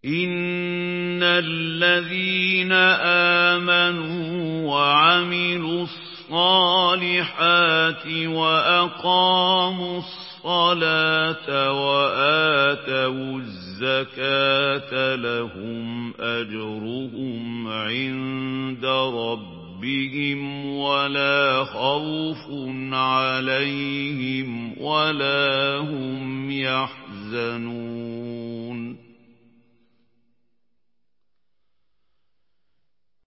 إِنَّ الَّذِينَ آمَنُوا وَعَمِلُوا الصَّالِحَاتِ وَأَقَامُوا الصَّلَاةَ وَآتَوُا الزَّكَاةَ لَهُمْ أَجْرُهُمْ عِندَ رَبِّهِمْ وَلَا خَوْفٌ عَلَيْهِمْ وَلَا هُمْ يَحْزَنُونَ